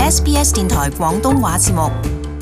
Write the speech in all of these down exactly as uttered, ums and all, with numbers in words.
S B S 電台廣東話節目。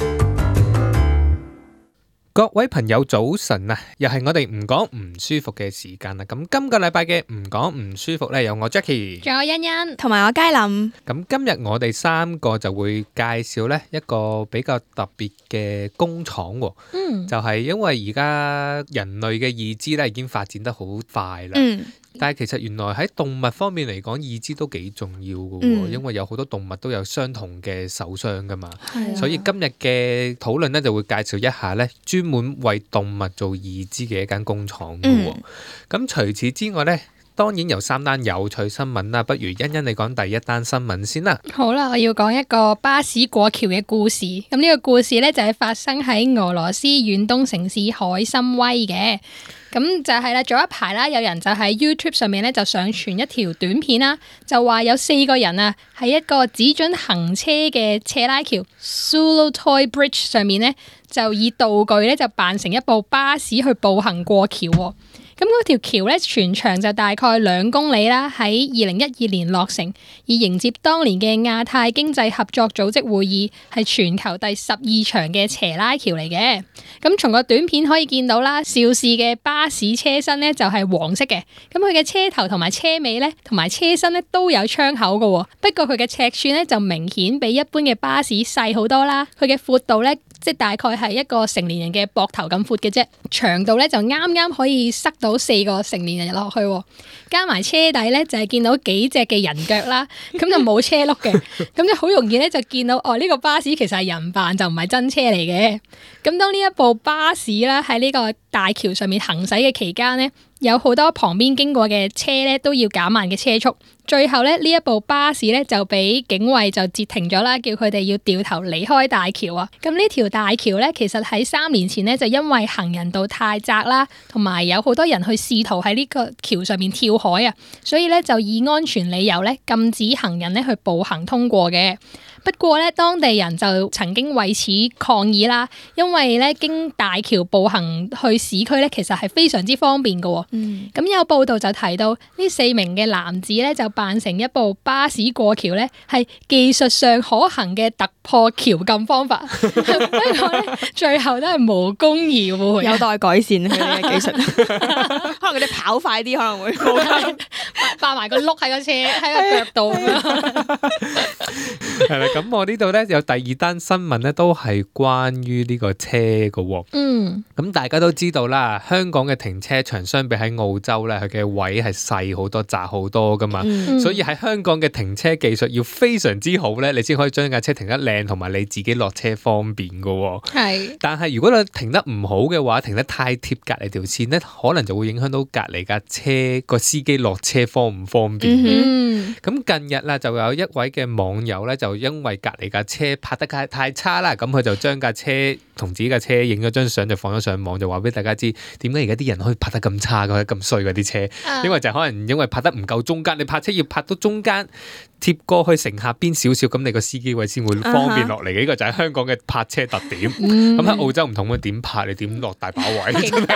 各位朋友早晨啊，又係我哋唔講唔舒服嘅時間啦。咁今個禮拜嘅唔講唔舒服呢，有我 Jackie， 仲有欣欣同埋我佳琳。 咁今日我哋三個就會介紹呢一個比較特別嘅工廠喎。 嗯， 就係因為而家人類嘅義肢咧已經發展得好快啦。 嗯， 但係其實原來喺動物方面嚟講，義肢都幾重要嘅喎， 嗯因為有好多動物都有相同嘅受傷噶嘛。 係啊所以今日嘅討論咧就會介紹一下咧，專門為動物做義肢嘅一間工廠嘅喎。咁、 嗯、 除此之外咧，當然有三單有趣新聞啦。不如欣欣你講第一單新聞先啦。 好啦，我要講一個巴士過橋嘅故事。咁呢個故事呢，就係發生喺俄羅斯遠東城市海參崴嘅。咁就係啦，早一排啦，有人就喺 YouTube 上面咧就上傳一條短片啦，就話有四個人啊喺一個只准行車嘅斜拉橋 Zolotoy Bridge 上面咧，就以道具咧就扮成一部巴士去步行過橋喎。咁嗰條橋咧全長就大概兩公里啦，喺二零一二年落成，以迎接當年嘅亞太經濟合作組織會議，係全球第十二長嘅斜拉橋嚟嘅。咁從個短片可以見到啦，肇事嘅巴士車身咧就係黃色嘅，咁佢嘅車頭同埋車尾咧同埋車身咧都有窗口嘅，不過佢嘅尺寸咧就明顯比一般嘅巴士細好多啦，佢嘅闊度咧即係大概係一個成年人嘅膊頭咁闊嘅啫，長度咧就啱啱可以塞到四個成年人落去，加埋車底咧就係見到幾隻嘅人腳啦，咁就冇車轆嘅，咁就好容易咧就見到哦呢個巴士其實係人扮就唔係真車嚟嘅。咁當呢一部巴士啦喺呢個大橋上面行駛嘅期間呢，有好多旁邊經過嘅車咧都要減慢嘅車速，最後咧呢一部巴士咧就俾警衛就截停咗啦，叫佢哋要掉頭離開大橋啊。咁呢條大橋咧其實喺三年前呢，就因為行人道太窄啦，同埋有好多人去試圖喺呢個橋上面跳海啊，所以咧就以安全理由咧禁止行人咧去步行通過嘅。不過咧，當地人就曾經為此抗議啦，因為咧經大橋步行去市區咧，其實係非常之方便嘅。 嗯， 咁有報道就提到呢四名嘅男子咧，就扮成一部巴士過橋咧，係技術上可行嘅突破橋禁方法。不過咧，最後都係無功而回， 有待改善佢哋嘅技術。可能佢哋跑快啲，可能會冇扮埋個轆喺個車喺個腳度咁樣。 係啦，咁我呢度咧有第二單新聞咧，都係關於呢個車嘅喎。 嗯， 咁大家都知道啦，香港嘅停車場相比喺澳洲咧，佢嘅位係細好多、窄好多噶嘛。 嗯所以喺香港嘅停車技術要非常之好咧，你先可以將架車停得靚，同埋你自己落車方便噶喎。 係。 但係如果你停得唔好嘅話，停得太貼隔離條線咧，可能就會影響到隔離架車個司機落車方唔方便嘅。 嗯， 咁近日啦，就有一位嘅網友咧，就因為隔離架車拍得太太差啦，咁佢就將架車同自己架車影咗張相，就放咗上網，就話俾大家知點解而家啲人可以拍得咁差嘅，咁衰嗰啲車，因為就可能因為拍得唔夠中間，你泊車要泊到中間貼過去乘客邊少少，咁你個司機位先會方便落嚟嘅。呢、uh huh. 個就係香港嘅泊車特點。咁喺、嗯、澳洲唔同嘅，點泊你點落大把位？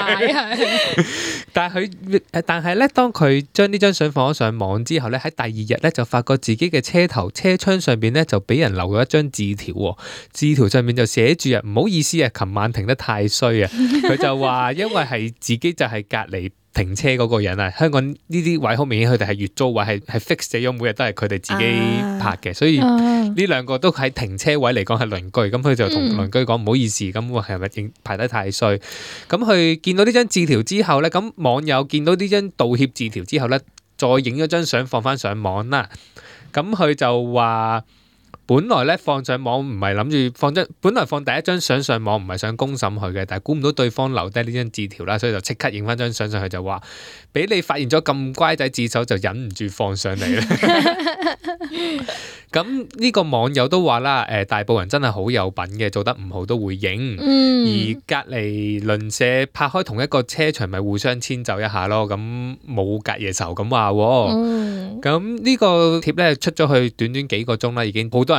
但係佢，但係咧，當佢將呢張相放咗上網之後咧，喺第二日咧就發覺自己嘅車頭車窗上邊咧就俾人留咗一張字條喎，字條上面就寫住啊，唔好意思啊，琴晚停得太衰啊。佢就話因為係自己就係隔離停車嗰個人啊，香港呢啲位好明顯佢哋係月租位，係係 fix 死咗，每日都係佢哋自己泊嘅，所以呢兩個都喺停車位嚟講係鄰居，咁佢就同鄰居講唔好意思，咁我係咪排得太衰？咁佢見到呢張字條之後咧，咁網友見到呢張道歉字條之後咧，再影咗張相放翻上網啦，咁佢就話。本來咧放上網唔係諗住放張，本來放第一張相上網唔係想公審佢嘅，但係估唔到對方留低呢張字條啦，所以就即刻影翻張相上去就話，俾你發現咗咁乖仔自首就忍唔住放上嚟啦。咁呢個網友都話啦，誒大埔人真係好有品嘅，做得唔好都會認， 嗯、 而隔離鄰舍拍開同一個車場咪互相遷就一下咯，咁冇隔夜仇咁話喎。咁呢、嗯、個貼咧出咗去短短幾個鐘啦，已經好多人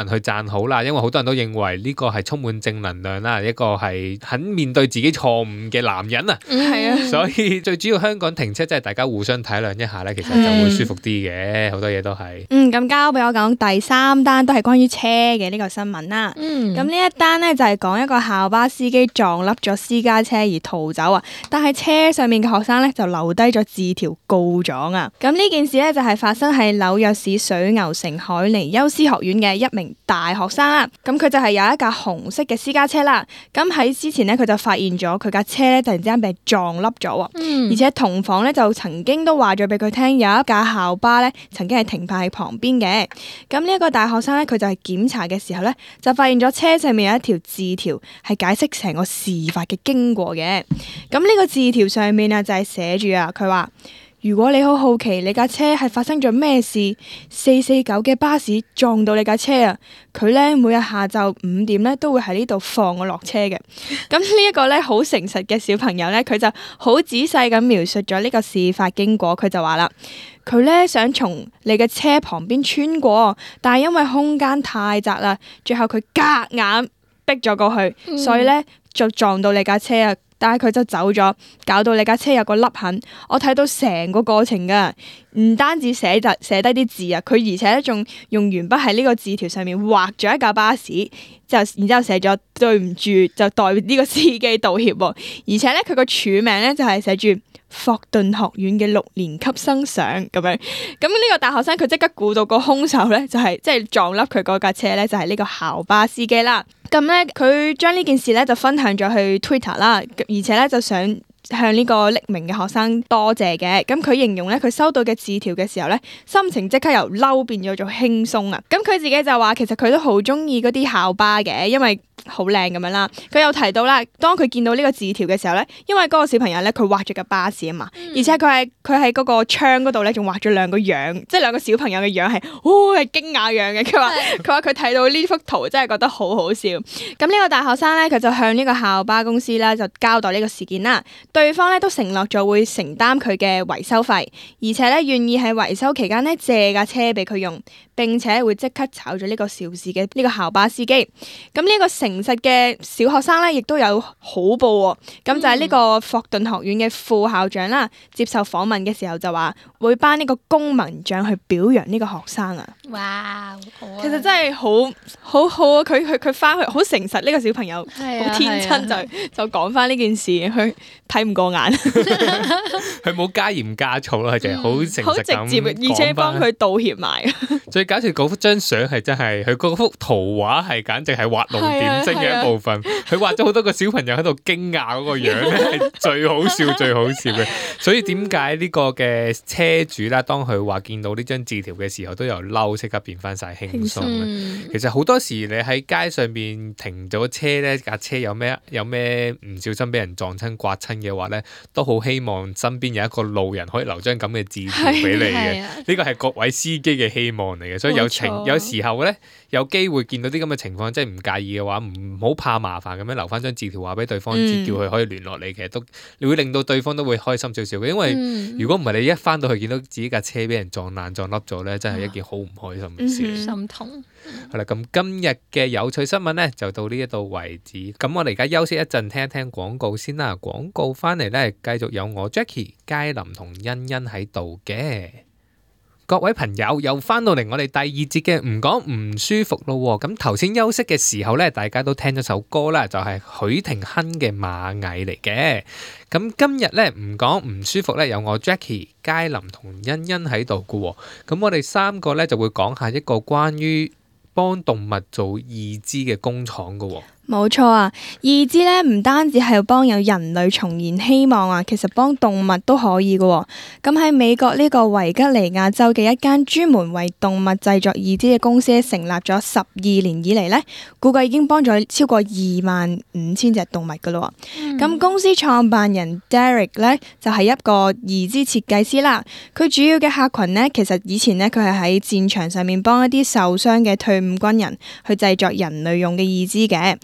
人去讚好啦，因為好多人都認為呢個係充滿正能量啦，一個係肯面對自己錯誤嘅男人啊。 係啊， 所以最主要香港停車真係大家互相體諒一下咧，其實就會舒服啲嘅，好多嘢都係。 嗯，咁交俾我講第三單都係關於車嘅呢個新聞啦。 嗯， 咁呢一單呢，就係講一個校巴司機撞笠咗私家車而逃走啊，但係車上面嘅學生呢，就留低咗字條告狀啊。咁呢件事呢，就係發生喺紐約市水牛城海尼休斯學院嘅一名大學生啦。咁佢就係有一架紅色嘅私家車啦。咁喺之前呢，佢就發現咗佢架車呢，突然之間被撞笠咗， 嗯， 而且同房呢，就曾經都話咗俾佢聽，有一架校巴呢，曾經係停泊喺旁邊嘅。咁呢一個大學生呢，佢就係檢查嘅時候呢，就發現咗車上面有一條字條係解釋成個事發嘅經過嘅。咁呢個字條上面啊就係寫住啊，佢話如果你好好奇你架車係發生咗咩事，四四九嘅巴士撞到你架車啊，佢咧每日下晝五點咧都會喺呢度放我落車嘅。咁呢一個咧好誠實嘅小朋友咧，佢就好仔細咁描述咗呢個事發經過。佢就話啦，佢咧想從你嘅車旁邊穿過，但係因為空間太窄啦，最後佢夾硬逼咗過去， 嗯， 所以咧就撞到你架車啊。但係佢就走咗，搞到你架車有個凹痕。我睇到成個過程噶，唔單止寫就寫低啲字啊，佢而且咧仲用鉛筆喺呢個字條上面畫咗一架巴士，就然之後寫咗對唔住，就代呢個司機道歉。而且咧佢個署名咧就係寫住霍頓學院嘅六年級生上咁樣。咁呢個大學生佢即刻估到個兇手咧就係即係撞笠佢嗰架車咧就係呢個校巴司機啦。咁咧佢將呢件事咧就分享咗去 Twitter 啦，而且咧就想向呢個匿名嘅學生多謝嘅。咁佢形容咧佢收到嘅字條嘅時候咧，心情即刻由嬲變咗做輕鬆啊。咁佢自己就話其實佢都好中意嗰啲校巴嘅，因為好靚咁樣啦。佢有提到啦，當佢見到呢個字條嘅時候咧，因為嗰個小朋友咧佢畫咗架巴士啊嘛，嗯、而且佢係佢喺嗰個窗嗰度咧仲畫咗兩個樣，即係兩個小朋友嘅樣係，哦係驚訝樣嘅。佢話佢話佢睇到呢幅圖真係覺得好好笑。咁呢個大學生咧佢就向呢個校巴公司咧就交代呢個事件啦。對方咧都承諾咗會承擔佢嘅維修費，而且咧願意喺維修期間咧借架車俾佢用，並且會即刻炒咗呢個肇事嘅呢個校巴司機。咁呢個誠實嘅小學生咧，亦都有好報喎。咁就係呢個霍頓學院嘅副校長啦，接受訪問嘅時候就話會頒呢個公民獎去表揚呢個學生啊。 哇，好啊， 其實真係好好好啊！佢佢佢翻去好誠實，呢個小朋友好天真，就就講翻呢件事，佢睇唔過眼， 佢冇加鹽加醋咯，佢就係好誠實咁好直接，而且幫佢道歉埋。 最搞笑嗰幅張相係真係，佢嗰幅圖畫係簡直係畫龍點睛嘅一部分。佢畫咗好多個小朋友喺度驚訝嗰個樣咧，係最好笑最好笑嘅。所以點解呢個嘅車主啦，當佢話見到呢張字條嘅時候，都由嬲即刻變翻晒輕鬆咧。 嗯、 其實好多時你喺街上面停咗車咧，架車有咩有咩唔小心俾人撞親刮親嘅話咧，都好希望身邊有一個路人可以留張咁嘅字條俾你嘅。呢個係各位司機嘅希望嚟嘅，所以有情有時候咧，有機會見到啲咁嘅情況，即係唔介意嘅話，唔好怕麻煩咁樣留翻張字條話俾對方知，嗯、叫佢可以聯絡你。其實都你會令到對方都會開心少少嘅，因為如果唔係你一翻到去見到自己架車俾人撞爛撞凹咗咧，真係一件好唔開心嘅事。 心、嗯、痛。 係啦，咁今日嘅有趣新聞咧就到呢一度為止。咁我哋而家休息一陣，聽一聽廣告先啦。廣告翻嚟咧，繼續有我 Jackie、佳琳同欣欣喺度嘅。各位朋友又翻到嚟我哋第二節嘅唔講唔舒服咯。咁頭先休息嘅時候咧，大家都聽咗首歌啦，就係許廷鏗嘅螞蟻嚟嘅。咁今日咧唔講唔舒服咧，有我 Jackie、佳琳同欣欣喺度嘅。咁我哋三個咧就會講下一個關於幫動物做義肢嘅工廠嘅。 冇錯啊，義肢咧唔單止係幫有人類重燃希望啊，其實幫動物都可以嘅。咁喺美國呢個維吉尼亞州嘅一間專門為動物製作義肢嘅公司成立咗十二年以嚟咧，估計已經幫咗超過二萬五千隻動物噶啦。咁、嗯、公司創辦人 Derek 咧就係一個義肢設計師啦。佢主要嘅客群呢，其實以前呢，佢係喺戰場上面幫一啲受傷嘅退伍軍人去製作人類用嘅義肢嘅。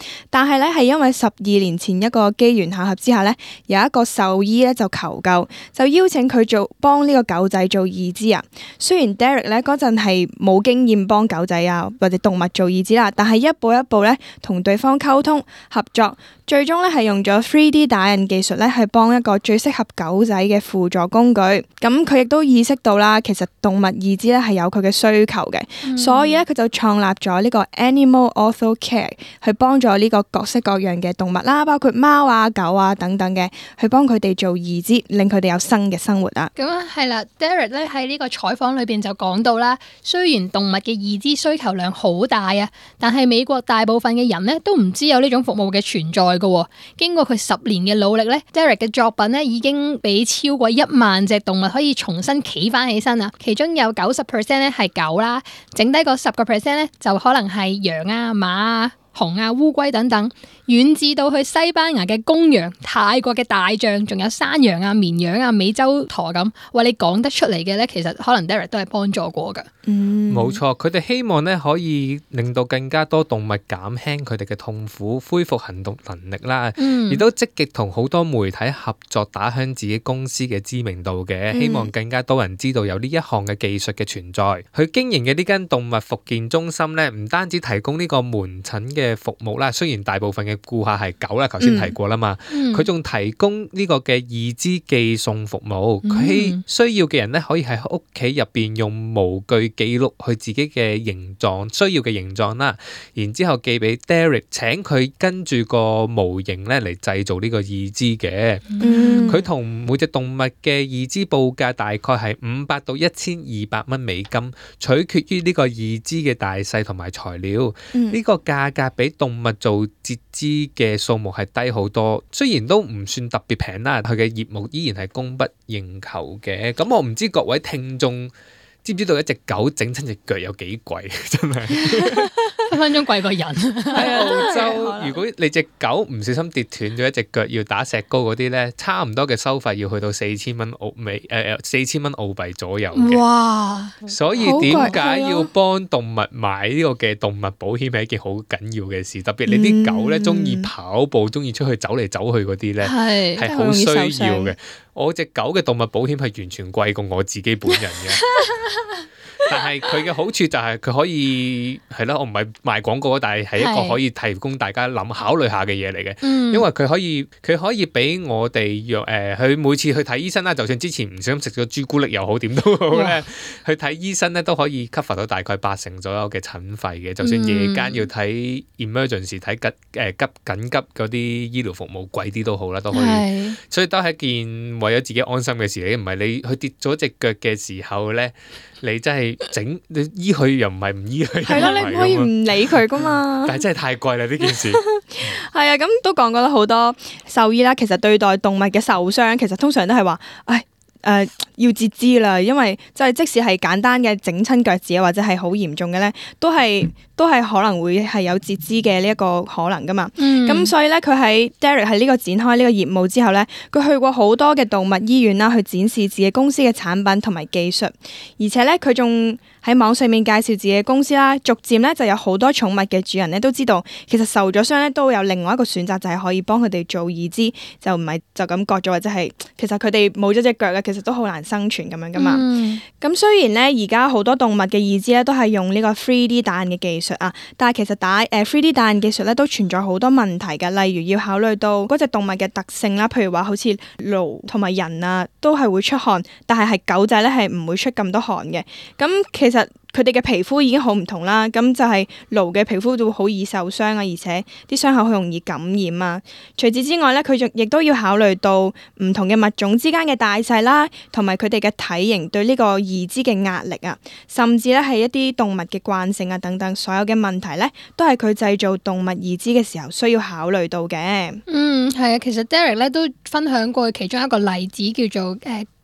但係咧係因為十二年前一個機緣巧合之下咧，有一個獸醫咧就求救，就邀請佢做幫呢個狗仔做義肢啊。雖然 Derek 咧嗰陣係冇經驗幫狗仔啊或者動物做義肢啦，但係一步一步咧同對方溝通合作，最終咧係用咗 three D 打印技術咧係幫一個最適合狗仔嘅輔助工具。咁佢亦都意識到啦，其實動物義肢咧係有佢嘅需求嘅，嗯、所以咧佢就創立咗呢個 Animal Ortho Care 去幫助呢個各式各樣嘅動物啦，包括貓啊、狗啊等等嘅，去幫佢哋做義肢，令佢哋有新嘅生活啊。 咁啊係啦 Derek 咧喺呢個採訪裏邊就講到啦，雖然動物嘅義肢需求量好大啊，但係美國大部分嘅人咧都唔知有呢種服務嘅存在嘅。經過佢十年嘅努力咧 Derek 嘅作品咧已經俾超過一萬隻動物可以重新企翻起身啊，其中有九十 percent 咧係狗啦，剩低個十個 percent 咧就可能係羊啊、馬啊、熊啊、烏龜等等，遠至到去西班牙嘅公羊、泰國嘅大象，仲有山羊啊、綿羊啊、美洲駝咁。喂，你講得出嚟嘅咧，其實可能 Derek 都係幫助過噶。 嗯，冇錯，佢哋希望咧可以令到更加多動物減輕佢哋嘅痛苦，恢復行動能力啦。亦、嗯、都積極同好多媒體合作，打響自己公司嘅知名度嘅，希望更加多人知道有呢一項嘅技術嘅存在。佢經營嘅呢間動物復健中心咧，唔單止提供呢個門診嘅服務啦，雖然大部分嘅顧客係狗啦，頭先提過啦嘛，佢仲、嗯、提供呢個嘅義肢寄送服務，佢、嗯、需要嘅人咧可以喺屋企入邊用模具記錄佢自己嘅形狀，需要嘅形狀啦，然之後寄俾 Derek， 請佢跟住個模型咧嚟製造呢個義肢嘅。佢同、嗯、每隻動物嘅義肢報價大概係五百到一千二百蚊美金，取決於呢個義肢嘅大細同埋材料。呢、嗯、個價格比動物做截肢嘅數目係低好多，雖然都唔算特別平啦，佢嘅業務依然係供不應求嘅。咁我唔知各位聽眾知唔知道一隻狗整親隻腳有幾貴？真係分分鐘貴過人。喺澳洲，如果你隻狗唔小心跌斷咗一隻腳，要打石膏嗰啲咧，差唔多嘅收費要去到四千蚊澳美誒四千蚊澳幣左右嘅。哇！所以點解要幫動物買呢個嘅動物保險係一件好緊要嘅事？特別你啲狗咧中意跑步，中意出去走嚟走去嗰啲咧，係係好需要嘅。我隻狗嘅動物保險係完全貴過我自己本人嘅。但係佢嘅好處就係佢可以係啦，我唔係賣廣告，但係係一個可以提供大家諗考慮下嘅嘢嚟嘅。嗯、因為佢可以佢可以俾我哋若誒，佢、呃、每次去睇醫生啦，就算之前唔小心食咗朱古力又好，點都好咧，哇去睇醫生咧都可以 cover 到大概八成左右嘅診費嘅。就算夜間要睇 emergency 睇緊誒急緊急嗰啲醫療服務貴啲都好啦，都可以。是所以都係一件為咗自己安心嘅事嚟，唔係你佢跌咗隻腳嘅時候咧。你真係整你醫佢又唔係唔醫佢，係咯，你唔可以唔理佢噶嘛。但係真係太貴啦呢件事。 係啊，咁都講過啦，好多獸醫啦，其實對待動物嘅受傷，其實通常都係話，唉。誒、呃、要截肢啦，因為就係即使係簡單嘅整親腳趾啊，或者係好嚴重嘅咧，都係都係可能會係有截肢嘅呢一個可能噶嘛。咁、嗯、所以咧，佢喺 Derek 喺呢個展開呢個業務之後咧，佢去過好多嘅動物醫院啦，去展示自己公司嘅產品同埋技術，而且咧佢仲喺網上面介紹自己嘅公司啦。逐漸咧就有好多寵物嘅主人咧都知道，其實受咗傷咧都有另外一個選擇，就係、是、可以幫佢哋做義肢，就唔係就咁割咗，或者係其實佢哋冇咗隻腳嘅，其實都好難生存咁樣噶嘛。咁、嗯、雖然咧而家好多動物嘅義肢咧都係用呢個 three D 打印嘅技術啊，但係其實打誒 three D 打印技術咧都存在好多問題嘅，例如要考慮到嗰隻動物嘅特性啦，譬如話好似驢同埋人啊都係會出汗，但係係狗仔咧係唔會出咁多汗嘅。咁其實佢哋嘅皮膚已經好唔同啦，咁就係驢嘅皮膚都好易受傷啊，而且啲傷口好容易感染啊。除此之外咧，佢仲亦都要考慮到唔同嘅物種之間嘅大細啦，同埋佢哋嘅體型對呢個義肢嘅壓力啊，甚至咧係一啲動物嘅慣性啊等等，所有嘅問題咧都係佢製造動物義肢嘅時候需要考慮到嘅。嗯，係啊，其實 Derek 咧都分享過其中一個例子叫做誒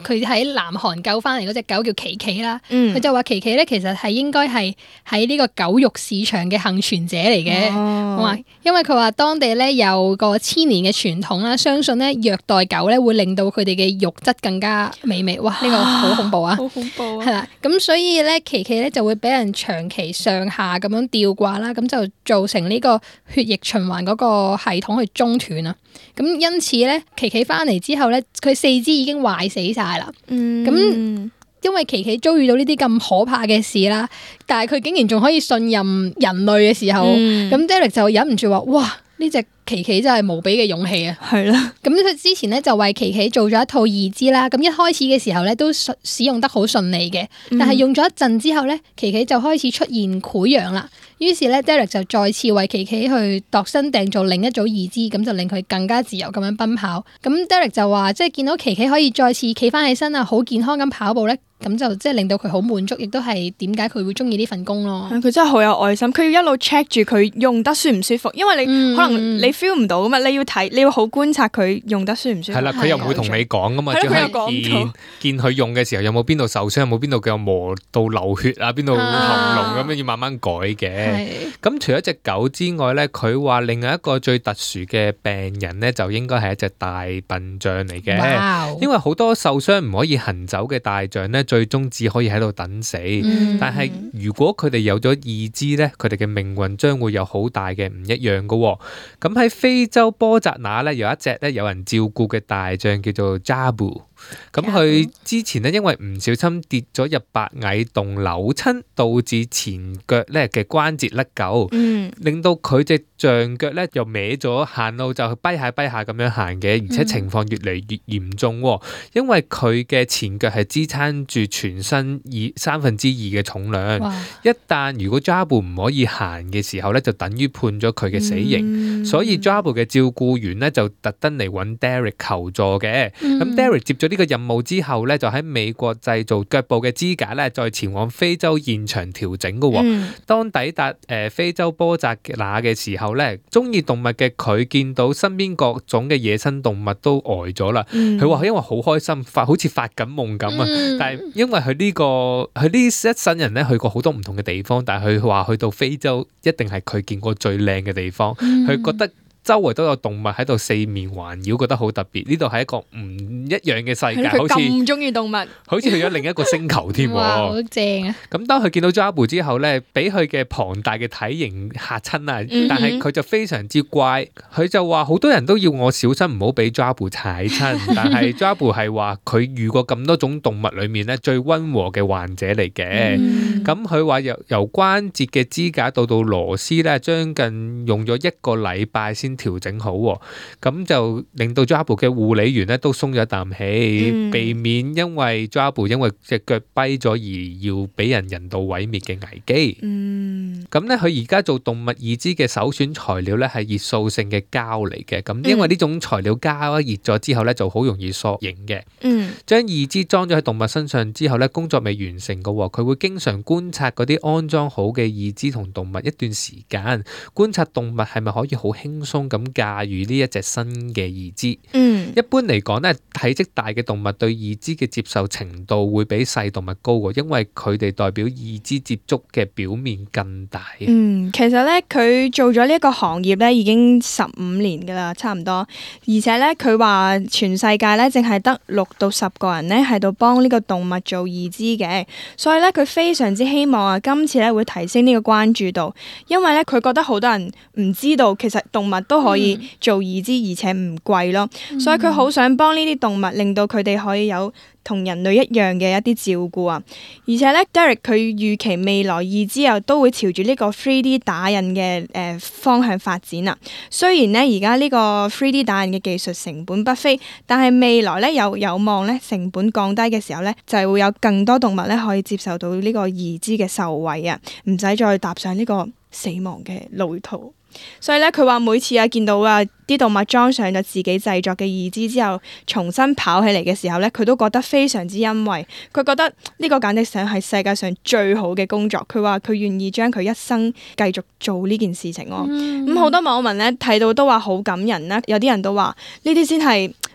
佢喺南韓救翻嚟嗰隻狗叫琪琪啦，佢、 嗯、 就話琪琪咧其實係應該係喺呢個狗肉市場嘅幸存者嚟嘅，哦、因為佢話當地咧有個千年嘅傳統啦，相信咧虐待狗咧會令到佢哋嘅肉質更加美味。哇！呢、呢個好恐怖啊！ 好恐怖啊！ 係啦，咁所以咧琪琪咧就會俾人長期上下咁樣吊掛啦，咁就造成呢個血液循環嗰個系統去中斷啊。咁因此咧，琪琪翻嚟之後咧，佢四肢已經壞死晒啦。 嗯， 咁因為琪琪遭遇到呢啲咁可怕嘅事啦，但係佢竟然仲可以信任人類嘅時候，咁、嗯、Derek 就忍唔住話：哇！呢隻琪琪真係無比嘅勇氣啊！ 係啦， 咁佢之前咧就為琪琪做咗一套義肢啦。咁一開始嘅時候咧都使用得好順利嘅，但係用咗一陣之後咧，琪琪就開始出現潰瘍啦。於是咧 Derek 就再次為琪琪去度身訂做另一組義肢，咁就令佢更加自由咁樣奔跑。咁 Derek 就話，即係見到琪琪可以再次企翻起身啊，好健康咁跑步咧，咁就即係令到佢好滿足，亦都係點解佢會中意呢份工咯。 佢真係好有愛心，佢要一路 check 住佢用得舒唔舒服，因為你、嗯、可能你 feel 唔到噶嘛，你要睇，你要好觀察佢用得舒唔舒服。 係啦，佢又唔會同你講噶嘛，只係見見佢用嘅時候有冇邊度受傷，有冇邊度叫磨到流血啊，邊度喉嚨咁樣要慢慢改嘅。咁除咗隻狗之外咧，佢話另外一個最特殊嘅病人咧，就應該係一隻大笨象嚟嘅。Wow. 因為好多受傷唔可以行走嘅大象咧，最終只可以喺度等死。嗯、但係如果佢哋有咗義肢咧，佢哋嘅命運將會有好大嘅唔一樣噶。咁喺非洲波扎那咧，有一隻咧有人照顧嘅大象叫做 Jabu。咁佢之前咧，因為唔小心跌咗入白蟻洞扭親，導致前腳咧嘅關節甩臼，嗯、令到佢隻象腳咧又歪咗，行路就跛下跛下咁樣行嘅，而且情況越嚟越嚴重。因為佢嘅前腳係支撐住全身二三分之二嘅重量，哇一旦如果 Jabu 唔可以行嘅時候咧，就等於判咗佢嘅死刑。嗯、所以 Jabu 嘅照顧員咧就特登嚟揾 Derek 求助嘅。咁、嗯、Derek 接咗呢個任務之後咧，就喺美國製造腳部嘅支架咧，再前往非洲現場調整嘅。嗯、當抵達誒非洲波扎那嘅時候咧，中意動物嘅佢見到身邊各種嘅野生動物都呆咗啦。佢話、嗯、因為好開心，發好似發緊夢咁啊！嗯、但係因為佢呢、這個佢呢一生人咧去過好多唔同嘅地方，但係佢話去到非洲一定係佢見過最靚嘅地方，佢、嗯、覺得周圍都有動物喺度四面環繞，覺得好特別。呢度係一個唔一樣嘅世界，好似咁中意動物， 好似去咗另一個星球添。 哇，好正啊！ 咁當佢見到 Jabu 之後咧，俾佢嘅龐大嘅體型嚇親啊！嗯、但係佢就非常之乖，佢就話好多人都要我小心唔好俾 Jabu 踩親，但係 Jabu 係話佢遇過咁多種動物裏面咧最溫和嘅患者嚟嘅。咁佢話由由關節嘅支架到到螺絲咧，將近用咗一個禮拜先調整好，咁就令到 Jabu 嘅護理員咧都鬆咗一啖氣，嗯、避免因為 Jabu 因為隻腳跛咗而要俾人人道毀滅嘅危機。咁咧佢而家做動物義肢嘅首選材料咧係熱塑性嘅膠嚟嘅，咁因為呢種材料膠熱咗之後咧就好容易塑形嘅。嗯、將義肢裝咗喺動物身上之後咧，工作未完成嘅，佢會經常觀察嗰啲安裝好嘅義肢同動物一段時間，觀察動物係咪可以好輕鬆咁駕馭呢一隻新嘅義肢。嗯、一般嚟講咧，體積大嘅動物對義肢嘅接受程度會比細動物高嘅，因為佢哋代表義肢接觸嘅表面更大。 嗯，其實咧佢做咗呢一個行業咧已經十五年噶啦，差唔多。而且咧佢話全世界咧淨係得六到十個人咧喺度幫呢個動物做義肢嘅，所以咧佢非常之希望啊今次咧會提升呢個關注度，因為咧佢覺得好多人唔知道其實動物都可以做義肢，而且唔貴咯，嗯、所以佢好想幫呢啲動物，令到佢哋可以有同人類一樣嘅一啲照顧啊！而且咧 Derek 佢預期未來義肢又都會朝住呢個 three D 打印嘅誒方向發展啊！雖然咧而家呢個 three D 打印嘅技術成本不菲，但係未來咧有有望咧成本降低嘅時候咧，就係會有更多動物咧可以接受到呢個義肢嘅受惠啊！唔使再踏上呢個死亡嘅路途。所以咧，佢話每次啊見到啊啲動物裝上咗自己製作嘅義肢之後，重新跑起嚟嘅時候咧，佢都覺得非常之欣慰。佢覺得呢個簡直上係世界上最好嘅工作。佢話佢願意將佢一生繼續做呢件事情。咁好、嗯、多網民咧睇到都話好感人啦，有啲人都話呢啲先係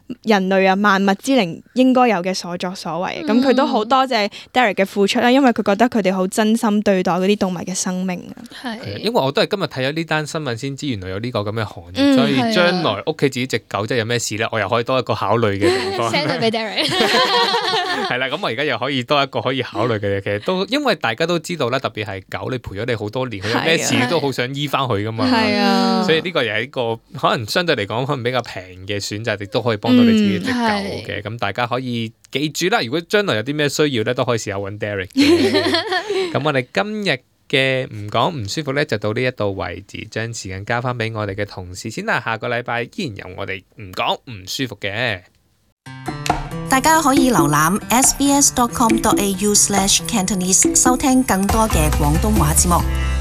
人類啊萬物之靈應該有嘅所作所為。咁佢、 嗯、 都好多謝 Derek 嘅付出啦，因為佢覺得佢哋好真心對待嗰啲動物嘅生命啊。 係， 因為我都係今日睇咗呢單新聞先知，原來有呢個咁嘅行業， 嗯所以將來屋企自己隻狗即係有咩事咧，我又可以多一個考慮嘅地方。 send 咗俾 Derek。 係啦，咁我而家又可以多一個可以考慮嘅嘢，其實都因為大家都知道啦，特別係狗，你陪咗你好多年，佢有咩事係啊都好想醫翻佢噶嘛。 係啊， 所以呢個又係一個可能相對嚟講可能比較平嘅選擇，亦都可以幫到你自己隻狗嘅。咁、 嗯、 大家可以記住啦，如果將來有啲咩需要咧，都可以試下揾 Derek 嘅。咁我哋今日嘅唔講唔舒服咧，就到呢一度為止，將時間交翻俾我哋嘅同事先啦。下個禮拜依然有我哋唔講唔舒服嘅。 大家可以瀏覽 s b s dot com dot a u slash cantonese 收聽更多嘅廣東話節目。